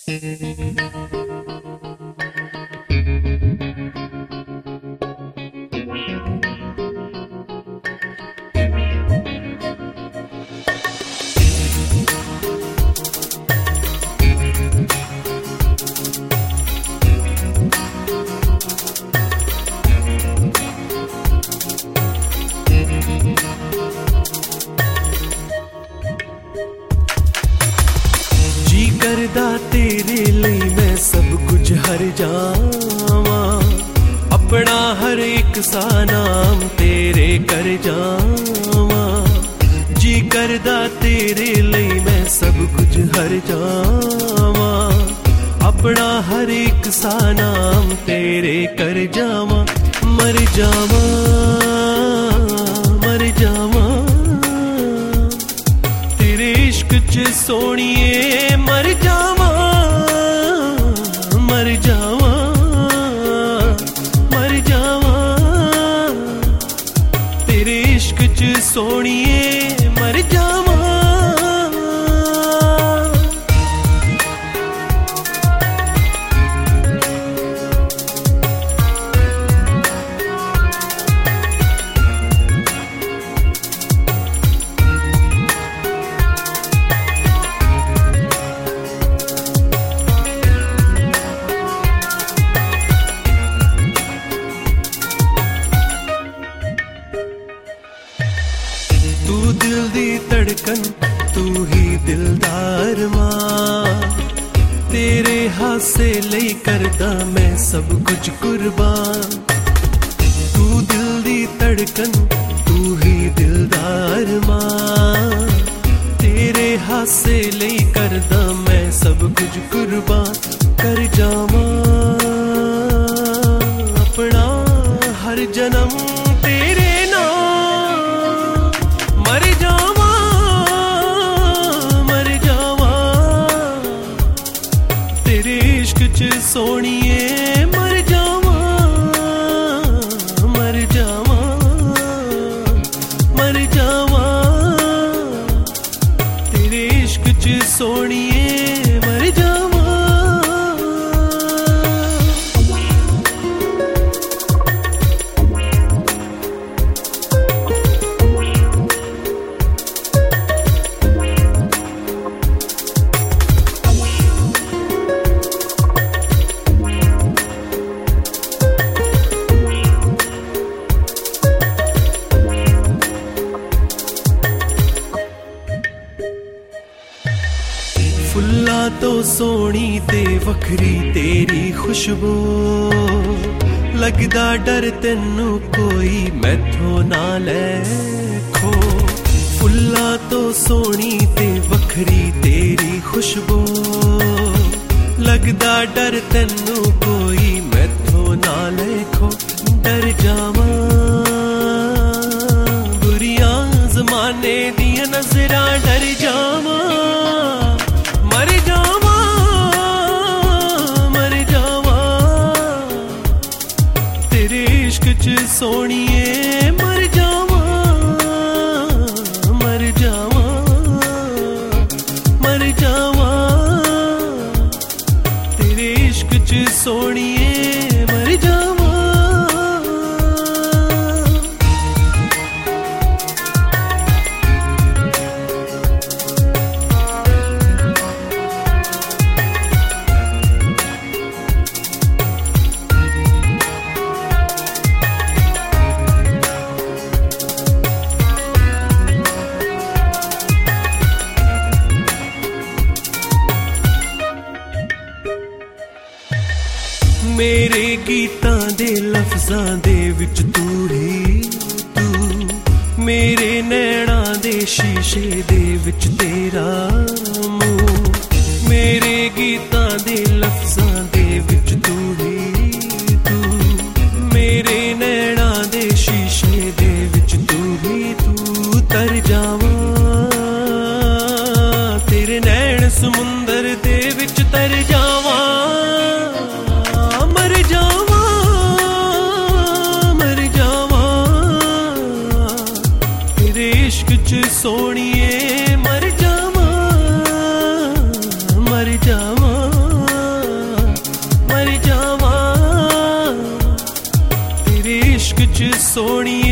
करदा तेरे लिए मैं सब कुछ हर जावा, अपना हर एक सा नाम तेरे कर जावा। जी करदा तेरे लिए मैं सब कुछ हर जावा, अपना हर एक सा नाम तेरे कर जावा। मर जावा मर जावा तेरे इश्क च सोनिए, मर जावा मर जावा मर जावा तेरे इश्क च सोनिए, मर जावा। तू दिल दी धड़कन, तू ही दिलदार मां, तेरे हासे लई करदा मैं सब कुछ कुर्बान। तू दिल दी धड़कन, तू ही दिलदार मां, तेरे हासे लई करदा मैं सब कुछ कुर्बान। कर जावा अपना हर जन्म तेरे नाम, मर जावा मर जावा तेरे इश्क च सोनिए, मर जावा मर जावा मर जावा तेरे इश्क च सोनिए, मर जावा। फुल्ला तो सोनी ते वखरी तेरी खुशबू, लगदा डर तेनू कोई मैथों ना ले खो। फुल्ला तो सोनी ते वखरी तेरी खुशबू, लगदा डर तेनू कोई मैथों ना ले खो। डर जावा बुरियां जमाने दियां नजरां, डर जावा मर जावा मर जावा तेरे इश्क च सोनिए, मर जावा मर जावा मर जावा तेरे इश्क च सोनिए, मर जावा। मेरे गीतां दे लफ्जां दे विच तू ही तू, मेरे नैना दे शीशे दे विच तेरा मुंह। मेरे गीतां दे लफ्जां दे विच तू ही तू, मेरे नैना दे शीशे दे विच तू ही तू। तर जावा तेरे नैन समुंदर दे विच तर जावा, मर जावा मर जावा तेरे इश्क च सोनिए, मर जावा मर जावा सोनिए